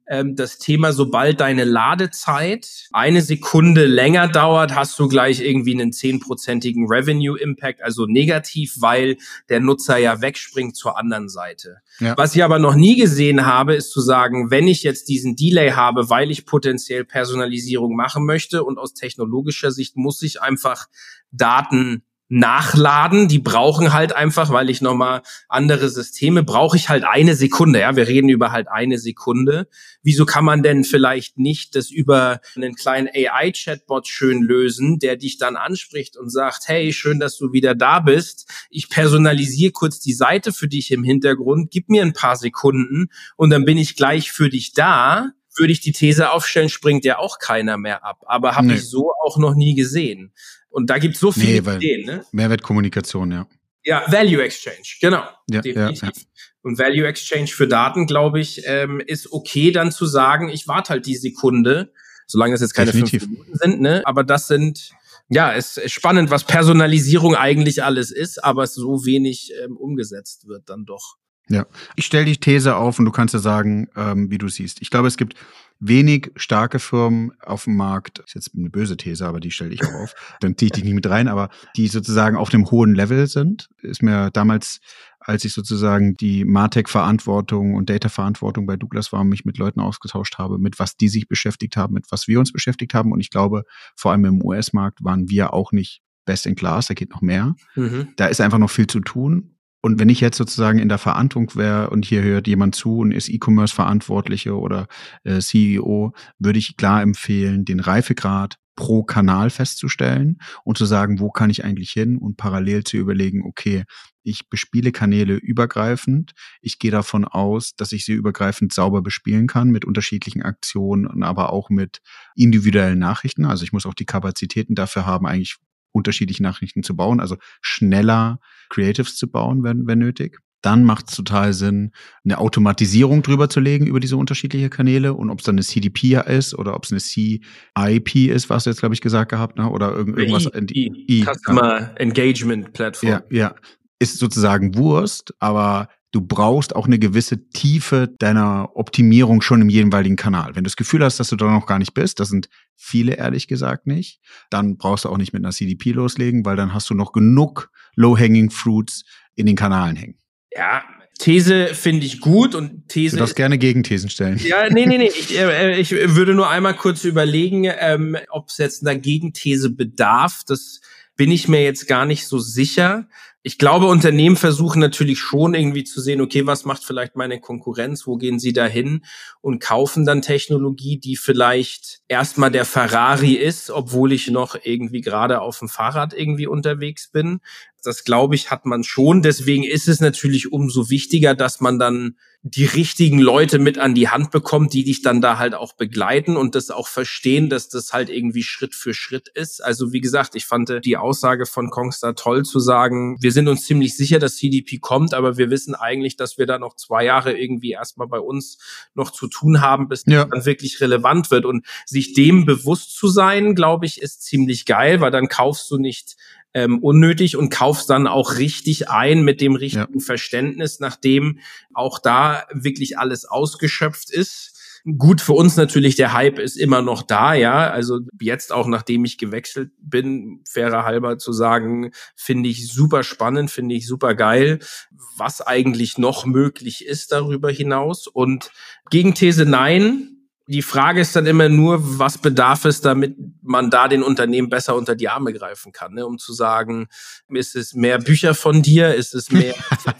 ähm, das Thema, sobald deine Ladezeit eine Sekunde länger dauert, hast du gleich irgendwie einen zehnprozentigen Revenue-Impact, also negativ, weil der Nutzer ja wegspringt zur anderen Seite. Ja. Was ich aber noch nie gesehen habe, ist zu sagen, wenn ich jetzt diesen Delay habe, weil ich potenziell Personalisierung machen möchte und aus technologischer Sicht muss ich einfach Daten nachladen, die brauchen halt einfach, weil ich nochmal andere Systeme, brauche ich halt eine Sekunde, ja, wir reden über halt eine Sekunde. Wieso kann man denn vielleicht nicht das über einen kleinen A I-Chatbot schön lösen, der dich dann anspricht und sagt, hey, schön, dass du wieder da bist, ich personalisiere kurz die Seite für dich im Hintergrund, gib mir ein paar Sekunden und dann bin ich gleich für dich da. Würde ich die These aufstellen, springt ja auch keiner mehr ab, aber habe nee. ich so auch noch nie gesehen. Und da gibt's so viele nee, Ideen, ne? Mehrwertkommunikation, ja. Ja, Value Exchange, genau. Ja, definitiv. Ja, ja. Und Value Exchange für Daten, glaube ich, ähm, ist okay, dann zu sagen, ich warte halt die Sekunde, solange es jetzt keine definitiv. fünf Minuten sind, ne? Aber das sind, ja, es ist spannend, was Personalisierung eigentlich alles ist, aber es so wenig ähm, umgesetzt wird dann doch. Ja, ich stelle die These auf und du kannst ja sagen, ähm, wie du siehst. Ich glaube, es gibt wenig starke Firmen auf dem Markt, das ist jetzt eine böse These, aber die stelle ich auch auf, dann ziehe ich dich nicht mit rein, aber die sozusagen auf dem hohen Level sind. Ist mir damals, als ich sozusagen die Martech-Verantwortung und Data-Verantwortung bei Douglas war und mich mit Leuten ausgetauscht habe, mit was die sich beschäftigt haben, mit was wir uns beschäftigt haben. Und ich glaube, vor allem im U S-Markt waren wir auch nicht best in class, da geht noch mehr. Mhm. Da ist einfach noch viel zu tun. Und wenn ich jetzt sozusagen in der Verantwortung wäre und hier hört jemand zu und ist E-Commerce-Verantwortliche oder äh, C E O, würde ich klar empfehlen, den Reifegrad pro Kanal festzustellen und zu sagen, wo kann ich eigentlich hin und parallel zu überlegen, okay, ich bespiele Kanäle übergreifend. Ich gehe davon aus, dass ich sie übergreifend sauber bespielen kann mit unterschiedlichen Aktionen, aber auch mit individuellen Nachrichten. Also ich muss auch die Kapazitäten dafür haben, eigentlich unterschiedliche Nachrichten zu bauen, also schneller Creatives zu bauen, wenn, wenn nötig. Dann macht es total Sinn, eine Automatisierung drüber zu legen über diese unterschiedlichen Kanäle und ob es dann eine C D P ist oder ob es eine C I P ist, was du jetzt, glaube ich, gesagt gehabt, ne? Oder irgend, irgendwas. I, I, I, Customer ja. Engagement Platform. Ja, ja. Ist sozusagen Wurst, aber du brauchst auch eine gewisse Tiefe deiner Optimierung schon im jeweiligen Kanal. Wenn du das Gefühl hast, dass du da noch gar nicht bist, das sind viele ehrlich gesagt nicht, dann brauchst du auch nicht mit einer C D P loslegen, weil dann hast du noch genug Low-Hanging Fruits in den Kanalen hängen. Ja, These finde ich gut und These. Du darfst gerne Gegenthesen stellen. Ja, nee, nee, nee. Ich, äh, ich würde nur einmal kurz überlegen, ähm, ob es jetzt einer Gegenthese bedarf. Das bin ich mir jetzt gar nicht so sicher. Ich glaube, Unternehmen versuchen natürlich schon irgendwie zu sehen, okay, was macht vielleicht meine Konkurrenz, wo gehen sie da hin und kaufen dann Technologie, die vielleicht erstmal der Ferrari ist, obwohl ich noch irgendwie gerade auf dem Fahrrad irgendwie unterwegs bin. Das, glaube ich, hat man schon. Deswegen ist es natürlich umso wichtiger, dass man dann die richtigen Leute mit an die Hand bekommt, die dich dann da halt auch begleiten und das auch verstehen, dass das halt irgendwie Schritt für Schritt ist. Also wie gesagt, ich fand die Aussage von Kongstar toll zu sagen, wir sind uns ziemlich sicher, dass C D P kommt, aber wir wissen eigentlich, dass wir da noch zwei Jahre irgendwie erstmal bei uns noch zu tun haben, bis ja. das dann wirklich relevant wird. Und sich dem bewusst zu sein, glaube ich, ist ziemlich geil, weil dann kaufst du nicht Ähm, unnötig und kaufst dann auch richtig ein mit dem richtigen ja. Verständnis, nachdem auch da wirklich alles ausgeschöpft ist. Gut, für uns natürlich, der Hype ist immer noch da, ja, also jetzt auch, nachdem ich gewechselt bin, fairer halber zu sagen, finde ich super spannend, finde ich super geil, was eigentlich noch möglich ist darüber hinaus. Und Gegenthese, nein. Die Frage ist dann immer nur, was bedarf es, damit man da den Unternehmen besser unter die Arme greifen kann, ne? Um zu sagen, ist es mehr Bücher von dir, ist es mehr,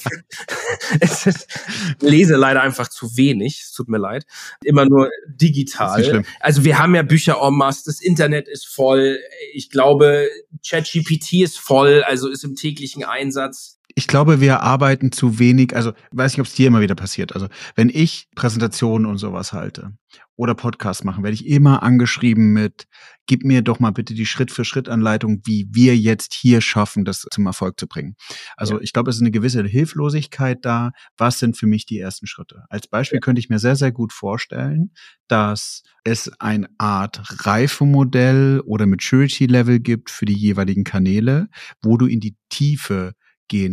es ist, ich lese leider einfach zu wenig, es tut mir leid, immer nur digital. Also wir haben ja Bücher en masse, das Internet ist voll, ich glaube, ChatGPT ist voll, also ist im täglichen Einsatz. Ich glaube, wir arbeiten zu wenig, also weiß nicht, ob es dir immer wieder passiert. Also wenn ich Präsentationen und sowas halte oder Podcasts machen, werde ich immer angeschrieben mit, gib mir doch mal bitte die Schritt-für-Schritt-Anleitung, wie wir jetzt hier schaffen, das zum Erfolg zu bringen. Also ja. ich glaube, es ist eine gewisse Hilflosigkeit da. Was sind für mich die ersten Schritte? Als Beispiel ja. könnte ich mir sehr, sehr gut vorstellen, dass es eine Art Reifemodell oder Maturity-Level gibt für die jeweiligen Kanäle, wo du in die Tiefe gehen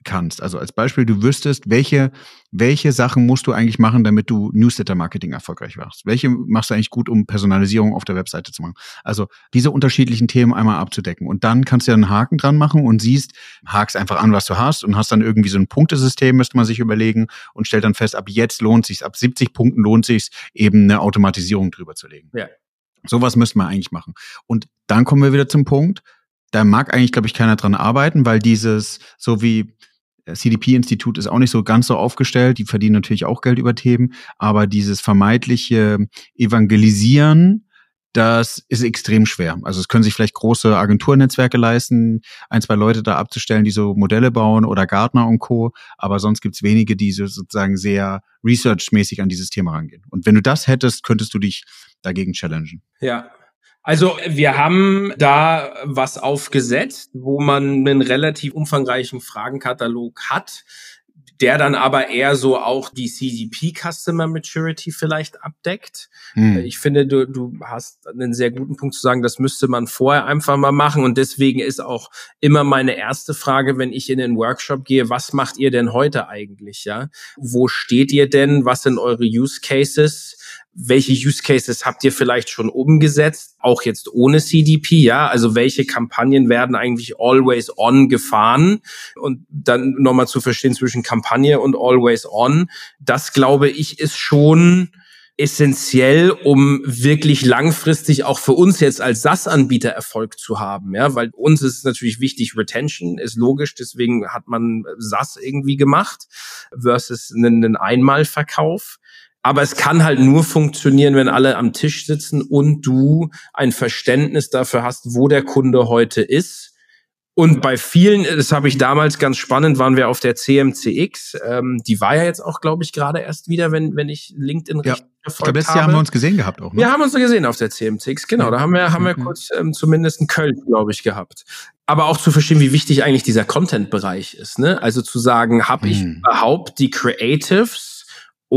kannst. Also als Beispiel, du wüsstest, welche, welche Sachen musst du eigentlich machen, damit du Newsletter-Marketing erfolgreich machst. Welche machst du eigentlich gut, um Personalisierung auf der Webseite zu machen. Also diese unterschiedlichen Themen einmal abzudecken. Und dann kannst du ja einen Haken dran machen und siehst, hakst einfach an, was du hast und hast dann irgendwie so ein Punktesystem, müsste man sich überlegen und stellt dann fest, ab jetzt lohnt sich's, ab siebzig Punkten lohnt sich's, eben eine Automatisierung drüber zu legen. Ja. Sowas müsste man eigentlich machen. Und dann kommen wir wieder zum Punkt, da mag eigentlich, glaube ich, keiner dran arbeiten, weil dieses, so wie C D P-Institut ist auch nicht so ganz so aufgestellt, die verdienen natürlich auch Geld über Themen, aber dieses vermeintliche Evangelisieren, das ist extrem schwer. Also es können sich vielleicht große Agenturnetzwerke leisten, ein, zwei Leute da abzustellen, die so Modelle bauen oder Gartner und Co., aber sonst gibt's wenige, die so sozusagen sehr researchmäßig an dieses Thema rangehen. Und wenn du das hättest, könntest du dich dagegen challengen. Ja. Also wir haben da was aufgesetzt, wo man einen relativ umfangreichen Fragenkatalog hat, der dann aber eher so auch die C D P Customer Maturity vielleicht abdeckt. Hm. Ich finde, du, du hast einen sehr guten Punkt zu sagen, das müsste man vorher einfach mal machen und deswegen ist auch immer meine erste Frage, wenn ich in den Workshop gehe, was macht ihr denn heute eigentlich, ja? Wo steht ihr denn? Was sind eure Use Cases? Welche Use Cases habt ihr vielleicht schon umgesetzt, auch jetzt ohne C D P, ja? Also welche Kampagnen werden eigentlich always on gefahren? Und dann nochmal zu verstehen zwischen Kampagne und always on. Das, glaube ich, ist schon essentiell, um wirklich langfristig auch für uns jetzt als SaaS-Anbieter Erfolg zu haben, ja? Weil uns ist natürlich wichtig, Retention ist logisch, deswegen hat man SaaS irgendwie gemacht versus einen, einen Einmalverkauf. Aber es kann halt nur funktionieren, wenn alle am Tisch sitzen und du ein Verständnis dafür hast, wo der Kunde heute ist. Und bei vielen, das habe ich damals ganz spannend, waren wir auf der C M C X. Ähm, die war ja jetzt auch, glaube ich, gerade erst wieder, wenn wenn ich LinkedIn ja. richtig verfolgt habe. Ich glaube, letztes Jahr haben wir uns gesehen gehabt auch. Ne? Wir haben uns gesehen auf der C M C X, genau. Da haben wir haben wir mhm. kurz ähm, zumindest einen Köln, glaube ich, gehabt. Aber auch zu verstehen, wie wichtig eigentlich dieser Content-Bereich ist. Ne? Also zu sagen, habe ich mhm. überhaupt die Creatives,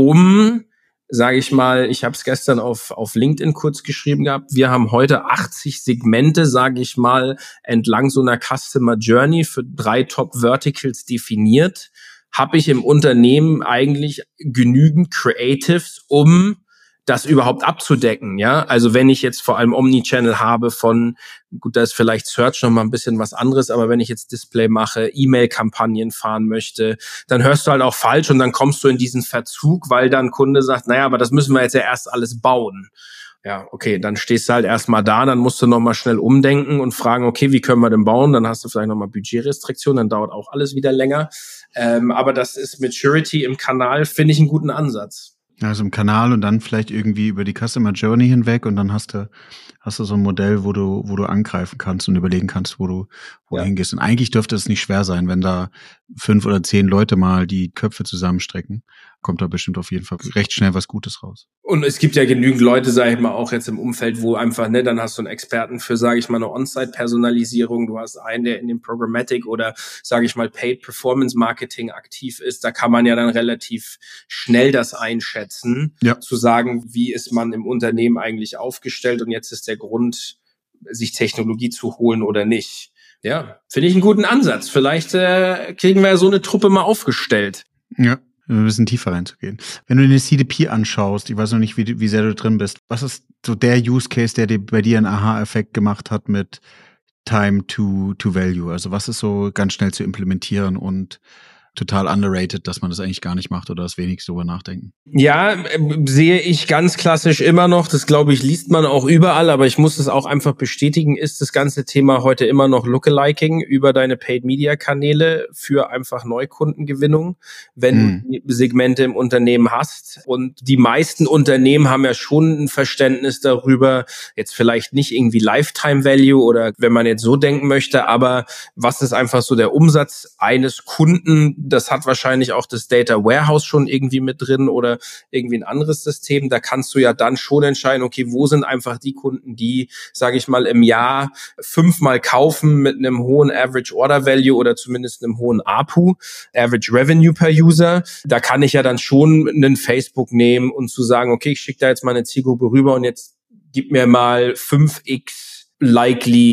um sage ich mal, ich habe es gestern auf auf LinkedIn kurz geschrieben gehabt, wir haben heute achtzig Segmente, sage ich mal, entlang so einer Customer Journey für drei Top-Verticals definiert. Habe ich im Unternehmen eigentlich genügend Creatives, um das überhaupt abzudecken, ja? Also wenn ich jetzt vor allem Omnichannel habe von, gut, da ist vielleicht Search noch mal ein bisschen was anderes, aber wenn ich jetzt Display mache, E-Mail-Kampagnen fahren möchte, dann hörst du halt auch falsch und dann kommst du in diesen Verzug, weil dann Kunde sagt, naja, aber das müssen wir jetzt ja erst alles bauen. Ja, okay, dann stehst du halt erstmal da, dann musst du noch mal schnell umdenken und fragen, okay, wie können wir denn bauen? Dann hast du vielleicht noch mal Budgetrestriktionen, dann dauert auch alles wieder länger. Ähm, aber das ist Maturity im Kanal, finde ich einen guten Ansatz. Also im Kanal und dann vielleicht irgendwie über die Customer Journey hinweg und dann hast du hast du so ein Modell, wo du wo du angreifen kannst und überlegen kannst, wo du wo ja. du hingehst. Und eigentlich dürfte es nicht schwer sein, wenn da fünf oder zehn Leute mal die Köpfe zusammenstrecken, kommt da bestimmt auf jeden Fall recht schnell was Gutes raus. Und es gibt ja genügend Leute, sage ich mal, auch jetzt im Umfeld, wo einfach, ne, dann hast du einen Experten für, sage ich mal, eine On-Site-Personalisierung, du hast einen, der in dem Programmatic oder, sage ich mal, Paid Performance Marketing aktiv ist, da kann man ja dann relativ schnell das einschätzen, ja. zu sagen, wie ist man im Unternehmen eigentlich aufgestellt und jetzt ist der Grund, sich Technologie zu holen oder nicht. Ja, finde ich einen guten Ansatz. Vielleicht äh, kriegen wir ja so eine Truppe mal aufgestellt. Ja. Ein bisschen tiefer reinzugehen. Wenn du den C D P anschaust, ich weiß noch nicht, wie, wie sehr du drin bist, was ist so der Use Case, der dir bei dir einen Aha-Effekt gemacht hat mit Time to, to Value? Also was ist so ganz schnell zu implementieren und total underrated, dass man das eigentlich gar nicht macht oder das wenigste drüber nachdenken? Ja, äh, sehe ich ganz klassisch immer noch. Das, glaube ich, liest man auch überall, aber ich muss es auch einfach bestätigen, ist das ganze Thema heute immer noch Lookaliking über deine Paid-Media-Kanäle für einfach Neukundengewinnung, wenn hm. du die Segmente im Unternehmen hast. Und die meisten Unternehmen haben ja schon ein Verständnis darüber, jetzt vielleicht nicht irgendwie Lifetime-Value oder wenn man jetzt so denken möchte, aber was ist einfach so der Umsatz eines Kunden? Das hat wahrscheinlich auch das Data Warehouse schon irgendwie mit drin oder irgendwie ein anderes System. Da kannst du ja dann schon entscheiden, okay, wo sind einfach die Kunden, die, sage ich mal, im Jahr fünfmal kaufen mit einem hohen Average Order Value oder zumindest einem hohen A P U, Average Revenue per User. Da kann ich ja dann schon einen Facebook nehmen und zu sagen, okay, ich schicke da jetzt mal eine Zielgruppe rüber und jetzt gib mir mal fünf x likely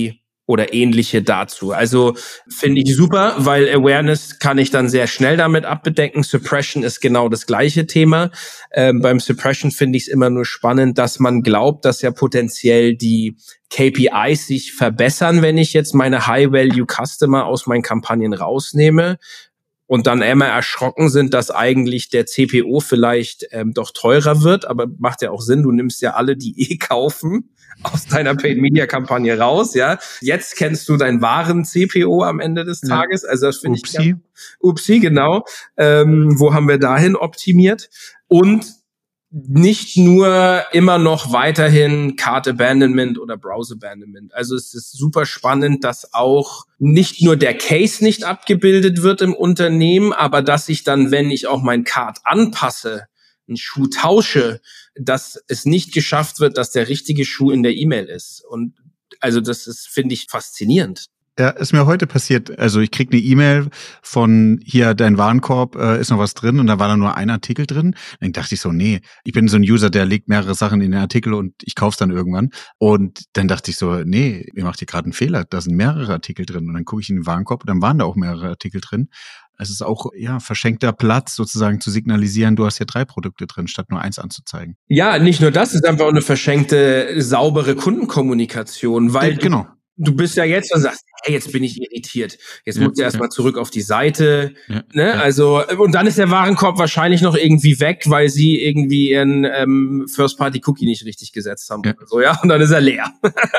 oder ähnliche dazu. Also finde ich super, weil Awareness kann ich dann sehr schnell damit abbedecken. Suppression ist genau das gleiche Thema. Ähm, beim Suppression finde ich es immer nur spannend, dass man glaubt, dass ja potenziell die K P Is sich verbessern, wenn ich jetzt meine High-Value-Customer aus meinen Kampagnen rausnehme und dann immer erschrocken sind, dass eigentlich der C P O vielleicht ähm, doch teurer wird, aber macht ja auch Sinn, du nimmst ja alle, die eh kaufen, aus deiner Paid-Media-Kampagne raus, ja. Jetzt kennst du deinen wahren C P O am Ende des Tages, also das finde ich ganz, Upsi, genau. Ähm, wo haben wir dahin optimiert? Und nicht nur immer noch weiterhin Cart Abandonment oder Browse Abandonment. Also es ist super spannend, dass auch nicht nur der Case nicht abgebildet wird im Unternehmen, aber dass ich dann, wenn ich auch mein Cart anpasse, einen Schuh tausche, dass es nicht geschafft wird, dass der richtige Schuh in der E-Mail ist. Und also das ist, finde ich, faszinierend. Ja, ist mir heute passiert. Also ich krieg eine E-Mail von hier, dein Warenkorb, äh, ist noch was drin und da war da nur ein Artikel drin. Dann dachte ich so, nee, ich bin so ein User, der legt mehrere Sachen in den Artikel und ich kauf's dann irgendwann. Und dann dachte ich so, nee, ihr macht hier gerade einen Fehler, da sind mehrere Artikel drin. Und dann gucke ich in den Warenkorb und dann waren da auch mehrere Artikel drin. Es ist auch, ja, verschenkter Platz sozusagen zu signalisieren, du hast hier drei Produkte drin, statt nur eins anzuzeigen. Ja, nicht nur das, es ist einfach auch eine verschenkte, saubere Kundenkommunikation, weil ja, genau. Du bist ja jetzt und sagst, hey, jetzt bin ich irritiert. Jetzt ja, musst du erstmal ja. zurück auf die Seite. Ja, ne? Ja. Also, und dann ist der Warenkorb wahrscheinlich noch irgendwie weg, weil sie irgendwie ihren ähm, First-Party-Cookie nicht richtig gesetzt haben. Ja. Oder so, ja, und dann ist er leer.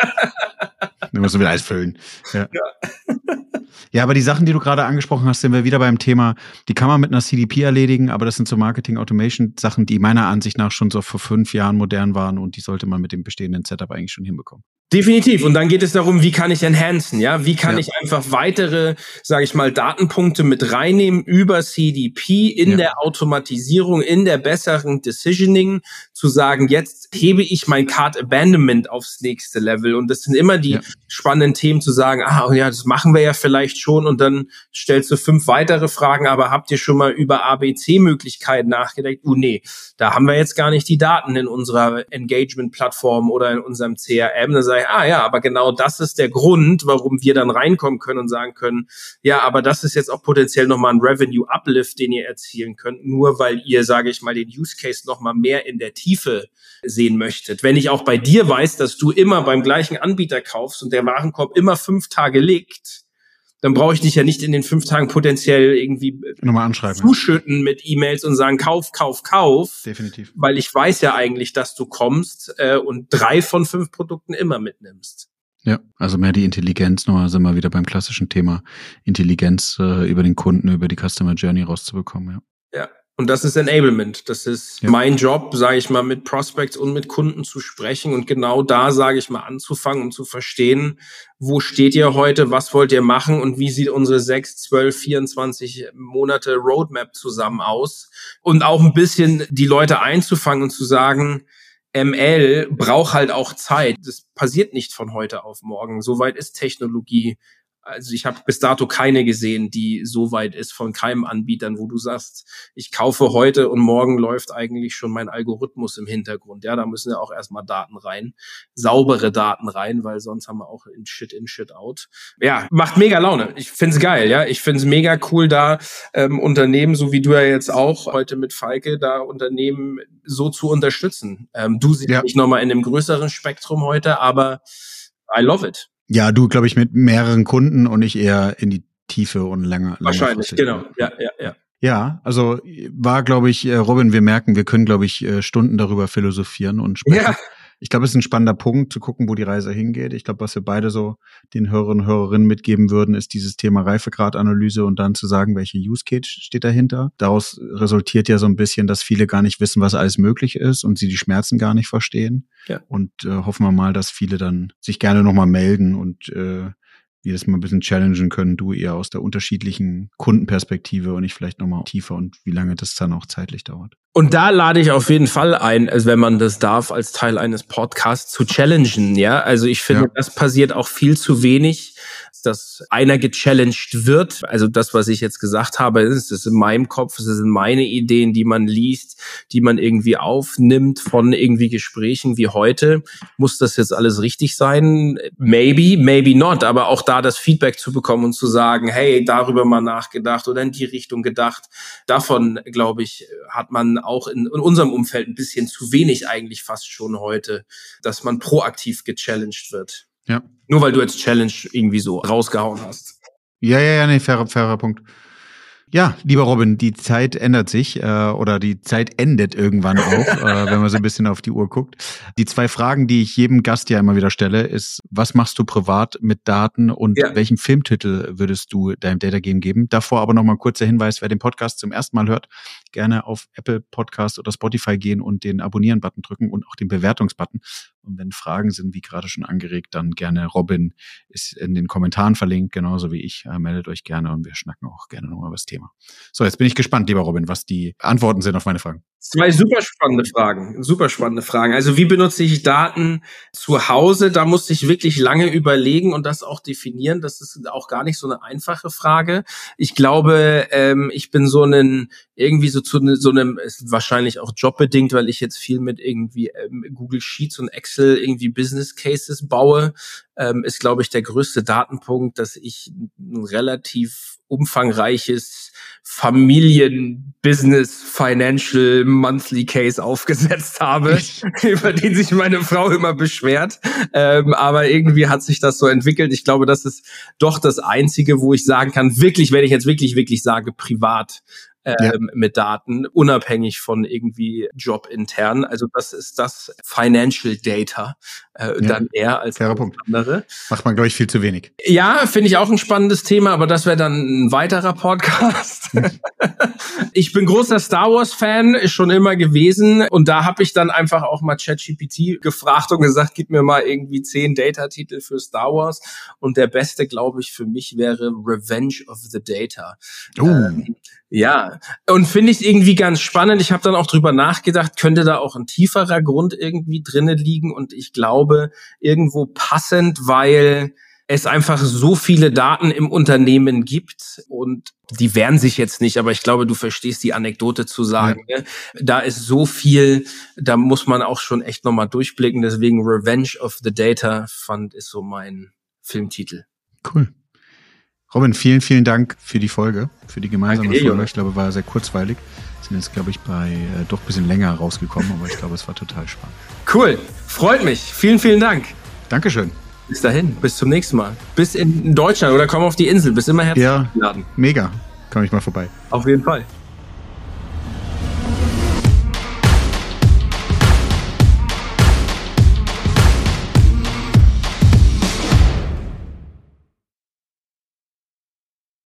Dann musst du wieder alles füllen. Ja. Ja. Ja, aber die Sachen, die du gerade angesprochen hast, sind wir wieder beim Thema, die kann man mit einer C D P erledigen, aber das sind so Marketing-Automation-Sachen, die meiner Ansicht nach schon so vor fünf Jahren modern waren und die sollte man mit dem bestehenden Setup eigentlich schon hinbekommen. Definitiv. Und dann geht es darum, wie kann ich enhancen, ja? Wie kann ja. ich einfach weitere, sage ich mal, Datenpunkte mit reinnehmen über C D P in ja. der Automatisierung, in der besseren Decisioning, zu sagen, jetzt hebe ich mein Cart Abandonment aufs nächste Level. Und das sind immer die ja. spannenden Themen zu sagen, ah, ja, das machen wir ja vielleicht schon. Und dann stellst du fünf weitere Fragen, aber habt ihr schon mal über A B C-Möglichkeiten nachgedacht? Oh, nee, da haben wir jetzt gar nicht die Daten in unserer Engagement-Plattform oder in unserem C R M. Da sage ich, ah ja, aber genau das ist der Grund, warum wir dann reinkommen können und sagen können, ja, aber das ist jetzt auch potenziell nochmal ein Revenue-Uplift, den ihr erzielen könnt, nur weil ihr, sage ich mal, den Use-Case nochmal mehr in der Tiefe sehen möchtet. Wenn ich auch bei dir weiß, dass du immer beim gleichen Anbieter kaufst und der Warenkorb immer fünf Tage liegt, dann brauche ich dich ja nicht in den fünf Tagen potenziell irgendwie nochmal anschreiben, zuschütten ja. mit E-Mails und sagen, kauf, kauf, kauf. Definitiv. Weil ich weiß ja eigentlich, dass du kommst äh, und drei von fünf Produkten immer mitnimmst. Ja, also mehr die Intelligenz, nochmal sind wir wieder beim klassischen Thema, Intelligenz äh, über den Kunden, über die Customer Journey rauszubekommen, ja. Ja. Und das ist Enablement. Das ist ja. mein Job, sage ich mal, mit Prospects und mit Kunden zu sprechen und genau da, sage ich mal, anzufangen, um zu verstehen, wo steht ihr heute, was wollt ihr machen und wie sieht unsere sechs, zwölf, vierundzwanzig Monate Roadmap zusammen aus und auch ein bisschen die Leute einzufangen und zu sagen, M L braucht halt auch Zeit. Das passiert nicht von heute auf morgen. Soweit ist Technologie. Also ich habe bis dato keine gesehen, die so weit ist von keinem Anbietern, wo du sagst, ich kaufe heute und morgen läuft eigentlich schon mein Algorithmus im Hintergrund. Ja, da müssen ja auch erstmal Daten rein, saubere Daten rein, weil sonst haben wir auch in Shit in, Shit out. Ja, macht mega Laune. Ich find's geil, ja. Ich find's mega cool, da ähm, Unternehmen, so wie du ja jetzt auch heute mit Falke, da Unternehmen so zu unterstützen. Ähm, du siehst ja. mich nochmal in einem größeren Spektrum heute, aber I love it. Ja, du, glaube ich, mit mehreren Kunden und ich eher in die Tiefe und länger. Wahrscheinlich, genau. Ja, ja, ja. Ja, also war, glaube ich, Robin, wir merken, wir können, glaube ich, Stunden darüber philosophieren und sprechen. Ja. Ich glaube, es ist ein spannender Punkt, zu gucken, wo die Reise hingeht. Ich glaube, was wir beide so den Hörerinnen und Hörerinnen mitgeben würden, ist dieses Thema Reifegradanalyse und dann zu sagen, welche Use Case steht dahinter. Daraus resultiert ja so ein bisschen, dass viele gar nicht wissen, was alles möglich ist und sie die Schmerzen gar nicht verstehen. Ja. Und äh, hoffen wir mal, dass viele dann sich gerne nochmal melden und äh, wir das mal ein bisschen challengen können, du eher aus der unterschiedlichen Kundenperspektive und ich vielleicht nochmal tiefer und wie lange das dann auch zeitlich dauert. Und da lade ich auf jeden Fall ein, also wenn man das darf, als Teil eines Podcasts zu challengen, ja. Also ich finde, ja. das passiert auch viel zu wenig, dass einer gechallenged wird. Also das, was ich jetzt gesagt habe, ist es in meinem Kopf, es sind meine Ideen, die man liest, die man irgendwie aufnimmt von irgendwie Gesprächen wie heute. Muss das jetzt alles richtig sein? Maybe, maybe not. Aber auch da das Feedback zu bekommen und zu sagen, hey, darüber mal nachgedacht oder in die Richtung gedacht. Davon, glaube ich, hat man auch in, in unserem Umfeld ein bisschen zu wenig eigentlich fast schon heute, dass man proaktiv gechallenged wird. Ja. Nur weil du jetzt Challenge irgendwie so rausgehauen hast. Ja, ja, ja, nee, fairer, fairer Punkt. Ja, lieber Robin, die Zeit ändert sich äh, oder die Zeit endet irgendwann auch, äh, wenn man so ein bisschen auf die Uhr guckt. Die zwei Fragen, die ich jedem Gast ja immer wieder stelle, ist, was machst du privat mit Daten und ja. welchen Filmtitel würdest du deinem Data Game geben? Davor aber nochmal ein kurzer Hinweis, wer den Podcast zum ersten Mal hört, gerne auf Apple Podcast oder Spotify gehen und den Abonnieren-Button drücken und auch den Bewertungs-Button. Und wenn Fragen sind, wie gerade schon angeregt, dann gerne Robin ist in den Kommentaren verlinkt, genauso wie ich. Äh, meldet euch gerne und wir schnacken auch gerne nochmal über das Thema. So, jetzt bin ich gespannt, lieber Robin, was die Antworten sind auf meine Fragen. Zwei super spannende Fragen, super spannende Fragen. Also wie benutze ich Daten zu Hause? Da musste ich wirklich lange überlegen und das auch definieren. Das ist auch gar nicht so eine einfache Frage. Ich glaube, ähm, ich bin so ein irgendwie so zu so einem, ist wahrscheinlich auch jobbedingt, weil ich jetzt viel mit irgendwie ähm, Google Sheets und Excel irgendwie Business Cases baue, ähm, ist, glaube ich, der größte Datenpunkt, dass ich ein relativ umfangreiches Familien, Business, Financial, Monthly Case aufgesetzt habe, über den sich meine Frau immer beschwert. Ähm, aber irgendwie hat sich das so entwickelt. Ich glaube, das ist doch das Einzige, wo ich sagen kann, wirklich, wenn ich jetzt wirklich, wirklich sage, privat, Ähm, ja. mit Daten, unabhängig von irgendwie Job intern. Also das ist das Financial Data äh, ja. dann eher als andere. Macht man, glaube ich, viel zu wenig. Ja, finde ich auch ein spannendes Thema, aber das wäre dann ein weiterer Podcast. Ich bin großer Star Wars Fan, ist schon immer gewesen und da habe ich dann einfach auch mal ChatGPT gefragt und gesagt, gib mir mal irgendwie zehn Data-Titel für Star Wars und der beste, glaube ich, für mich wäre Revenge of the Data. Oh. Ähm, Ja, und finde ich irgendwie ganz spannend. Ich habe dann auch drüber nachgedacht, könnte da auch ein tieferer Grund irgendwie drinne liegen und ich glaube irgendwo passend, weil es einfach so viele Daten im Unternehmen gibt und die wehren sich jetzt nicht, aber ich glaube, du verstehst die Anekdote zu sagen. Ja. Ne? Da ist so viel, da muss man auch schon echt nochmal durchblicken. Deswegen Revenge of the Data fand ist so mein Filmtitel. Cool. Robin, vielen, vielen Dank für die Folge, für die gemeinsame Danke, Folge. Ich glaube, war sehr kurzweilig. Sind jetzt, glaube ich, bei äh, doch ein bisschen länger rausgekommen, aber ich glaube, es war total spannend. Cool, freut mich. Vielen, vielen Dank. Dankeschön. Bis dahin, bis zum nächsten Mal. Bis in Deutschland oder komm auf die Insel, bis immer herzlich ja, eingeladen. Mega, komme ich mal vorbei. Auf jeden Fall.